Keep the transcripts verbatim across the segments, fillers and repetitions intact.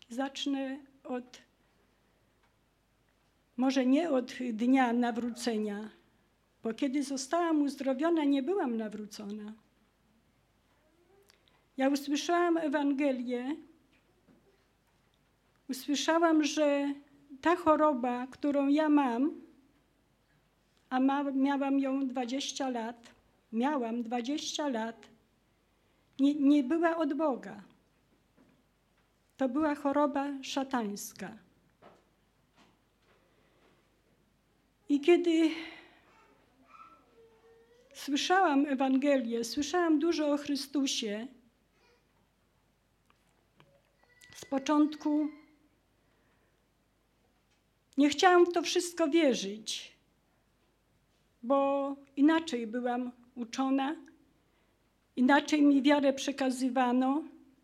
Zacznę od, może nie od dnia nawrócenia, bo kiedy zostałam uzdrowiona, nie byłam nawrócona. Ja usłyszałam Ewangelię, usłyszałam, że ta choroba, którą ja mam, a ma, miałam ją dwadzieścia lat, miałam dwadzieścia lat, nie, nie była od Boga. To była choroba szatańska. I kiedy słyszałam Ewangelię, słyszałam dużo o Chrystusie, z początku nie chciałam w to wszystko wierzyć, bo inaczej byłam uczona, inaczej mi wiarę przekazywano,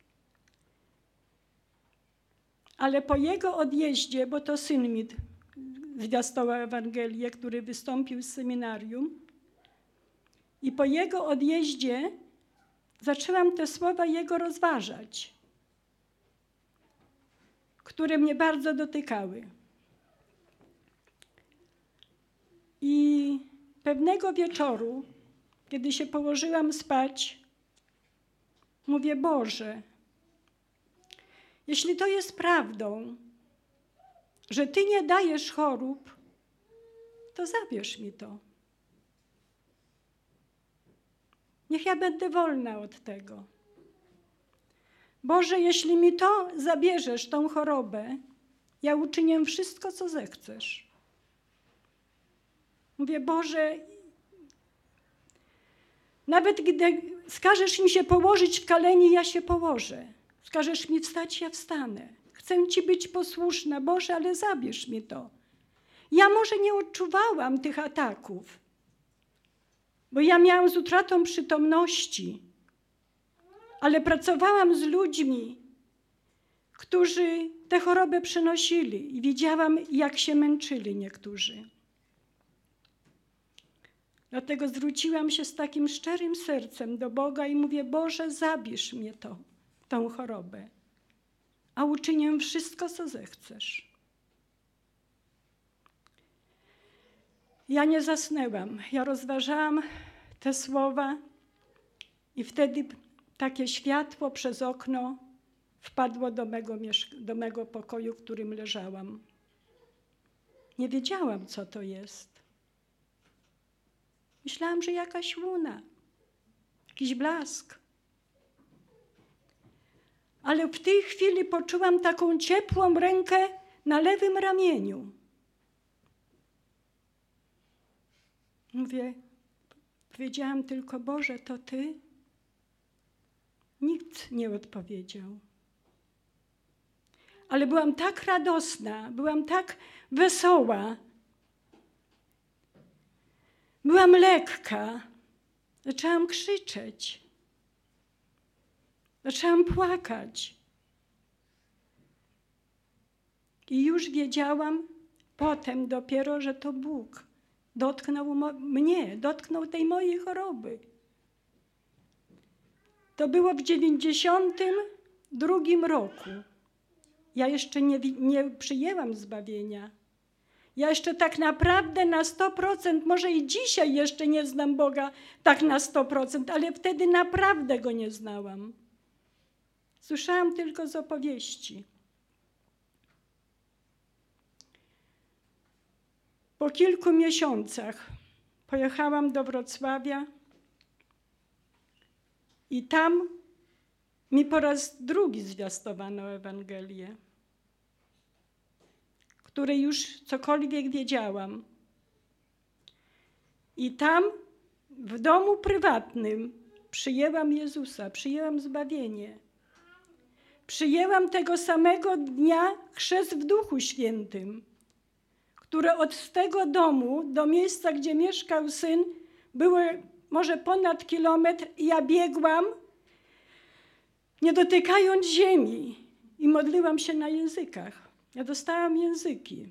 ale po jego odjeździe, bo to syn mi zwiastował Ewangelię, który wystąpił z seminarium, i po jego odjeździe zaczęłam te słowa jego rozważać, które mnie bardzo dotykały. I pewnego wieczoru, kiedy się położyłam spać, mówię: Boże, jeśli to jest prawdą, że Ty nie dajesz chorób, to zabierz mi to. Niech ja będę wolna od tego. Boże, jeśli mi to zabierzesz, tą chorobę, ja uczynię wszystko, co zechcesz. Mówię: Boże, nawet gdy skażesz mi się położyć w kaleni, ja się położę. Skażesz mi wstać, ja wstanę. Chcę Ci być posłuszna, Boże, ale zabierz mi to. Ja może nie odczuwałam tych ataków, bo ja miałam z utratą przytomności, ale pracowałam z ludźmi, którzy tę chorobę przenosili i widziałam, jak się męczyli niektórzy. Dlatego zwróciłam się z takim szczerym sercem do Boga i mówię: Boże, zabierz mnie to, tą chorobę, a uczynię wszystko, co zechcesz. Ja nie zasnęłam. Ja rozważałam te słowa i wtedy takie światło przez okno wpadło do mego, do mego pokoju, w którym leżałam. Nie wiedziałam, co to jest. Myślałam, że jakaś łuna, jakiś blask. Ale w tej chwili poczułam taką ciepłą rękę na lewym ramieniu. Mówię, powiedziałam tylko: Boże, to Ty? Nikt nie odpowiedział. Ale byłam tak radosna, byłam tak wesoła, byłam lekka. Zaczęłam krzyczeć. Zaczęłam płakać. I już wiedziałam potem dopiero, że to Bóg dotknął mnie, dotknął tej mojej choroby. To było w dziewięćdziesiątym drugim roku. Ja jeszcze nie, nie przyjęłam zbawienia. Ja jeszcze tak naprawdę na sto procent, może i dzisiaj jeszcze nie znam Boga tak na sto procent, ale wtedy naprawdę Go nie znałam. Słyszałam tylko z opowieści. Po kilku miesiącach pojechałam do Wrocławia i tam mi po raz drugi zwiastowano Ewangelię, której już cokolwiek wiedziałam. I tam w domu prywatnym przyjęłam Jezusa, przyjęłam zbawienie. Przyjęłam tego samego dnia chrzest w Duchu Świętym, które od tego domu do miejsca, gdzie mieszkał syn, było może ponad kilometr i ja biegłam, nie dotykając ziemi, i modliłam się na językach. Ja dostałam języki.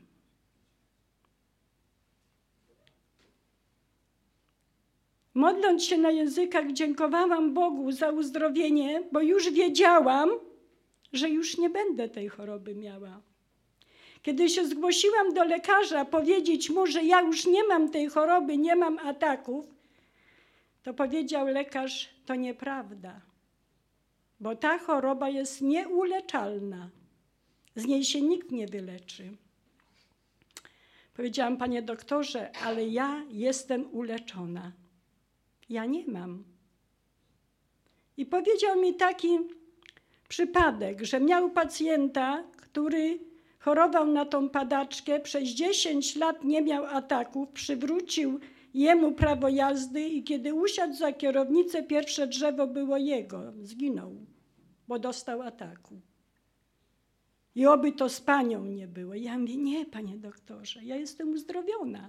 Modląc się na językach, dziękowałam Bogu za uzdrowienie, bo już wiedziałam, że już nie będę tej choroby miała. Kiedy się zgłosiłam do lekarza powiedzieć mu, że ja już nie mam tej choroby, nie mam ataków, to powiedział lekarz, to nieprawda, bo ta choroba jest nieuleczalna. Z niej się nikt nie wyleczy. Powiedziałam, panie doktorze, ale ja jestem uleczona. Ja nie mam. I powiedział mi taki przypadek, że miał pacjenta, który chorował na tą padaczkę, przez dziesięć lat nie miał ataków, przywrócił jemu prawo jazdy i kiedy usiadł za kierownicę, pierwsze drzewo było jego. Zginął, bo dostał ataku. I oby to z panią nie było. Ja mówię, nie, panie doktorze, ja jestem uzdrowiona.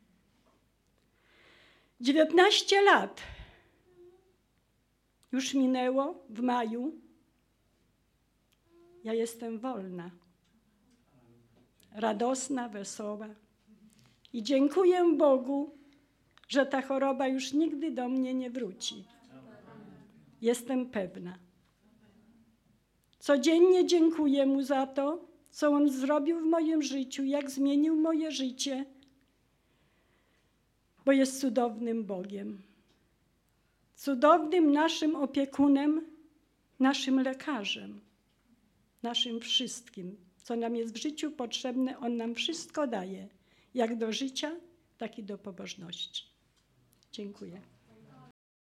dziewiętnaście lat już minęło w maju. Ja jestem wolna, radosna, wesoła. I dziękuję Bogu, że ta choroba już nigdy do mnie nie wróci. Jestem pewna. Codziennie dziękuję Mu za to, co On zrobił w moim życiu, jak zmienił moje życie, bo jest cudownym Bogiem. Cudownym naszym opiekunem, naszym lekarzem, naszym wszystkim, co nam jest w życiu potrzebne, On nam wszystko daje, jak do życia, tak i do pobożności. Dziękuję.